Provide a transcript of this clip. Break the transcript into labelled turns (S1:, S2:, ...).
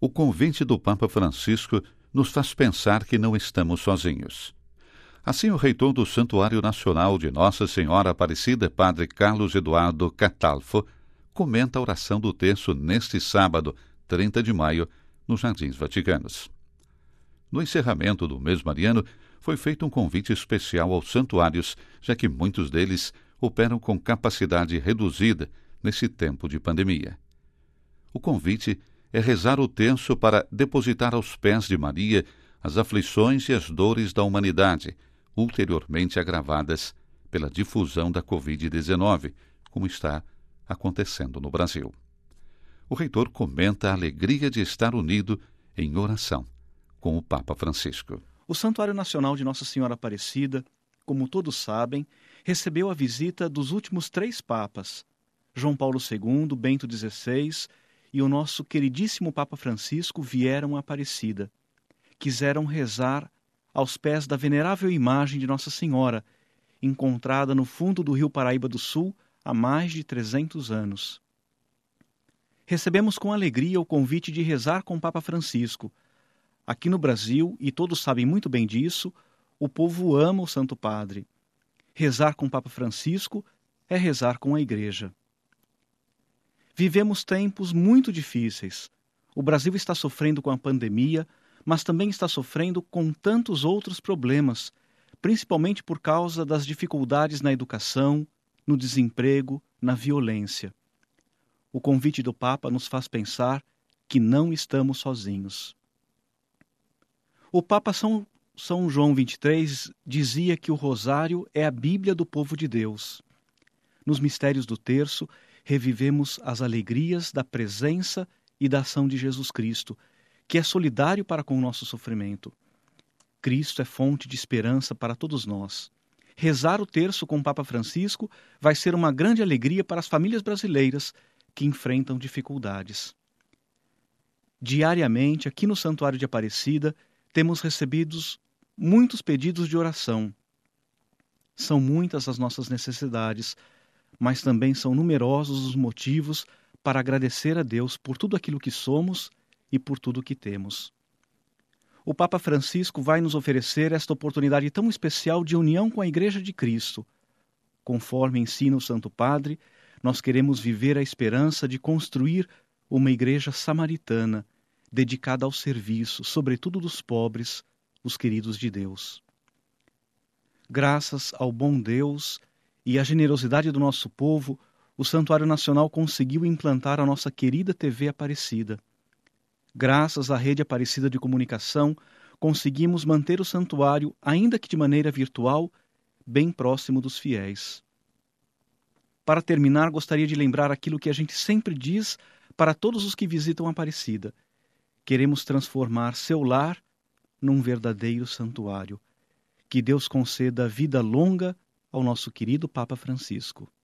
S1: O convite do Papa Francisco nos faz pensar que não estamos sozinhos. Assim, o reitor do Santuário Nacional de Nossa Senhora Aparecida, padre Carlos Eduardo Catalfo, comenta a oração do terço neste sábado, 30 de maio, nos Jardins Vaticanos. No encerramento do mês mariano, foi feito um convite especial aos santuários, já que muitos deles operam com capacidade reduzida nesse tempo de pandemia. O convite é rezar o terço para depositar aos pés de Maria as aflições e as dores da humanidade, ulteriormente agravadas pela difusão da Covid-19, como está acontecendo no Brasil. O reitor comenta a alegria de estar unido em oração com o Papa Francisco.
S2: O Santuário Nacional de Nossa Senhora Aparecida, como todos sabem, recebeu a visita dos últimos 3 papas, João Paulo II, Bento XVI e o nosso queridíssimo Papa Francisco vieram a Aparecida. Quiseram rezar aos pés da venerável imagem de Nossa Senhora, encontrada no fundo do rio Paraíba do Sul há mais de 300 anos. Recebemos com alegria o convite de rezar com o Papa Francisco. Aqui no Brasil, e todos sabem muito bem disso, o povo ama o Santo Padre. Rezar com o Papa Francisco é rezar com a Igreja. Vivemos tempos muito difíceis. O Brasil está sofrendo com a pandemia, mas também está sofrendo com tantos outros problemas, principalmente por causa das dificuldades na educação, no desemprego, na violência. O convite do Papa nos faz pensar que não estamos sozinhos. O Papa São João XXIII dizia que o rosário é a Bíblia do povo de Deus. Nos mistérios do terço, revivemos as alegrias da presença e da ação de Jesus Cristo, que é solidário para com o nosso sofrimento. Cristo é fonte de esperança para todos nós. Rezar o terço com o Papa Francisco vai ser uma grande alegria para as famílias brasileiras que enfrentam dificuldades. Diariamente, aqui no Santuário de Aparecida, temos recebido muitos pedidos de oração. São muitas as nossas necessidades, mas também são numerosos os motivos para agradecer a Deus por tudo aquilo que somos e por tudo que temos. O Papa Francisco vai nos oferecer esta oportunidade tão especial de união com a Igreja de Cristo. Conforme ensina o Santo Padre, nós queremos viver a esperança de construir uma igreja samaritana, dedicada ao serviço, sobretudo dos pobres, os queridos de Deus. Graças ao bom Deus e à generosidade do nosso povo, o Santuário Nacional conseguiu implantar a nossa querida TV Aparecida. Graças à Rede Aparecida de Comunicação, conseguimos manter o santuário, ainda que de maneira virtual, bem próximo dos fiéis. Para terminar, gostaria de lembrar aquilo que a gente sempre diz para todos os que visitam Aparecida. Queremos transformar seu lar num verdadeiro santuário. Que Deus conceda vida longa ao nosso querido Papa Francisco.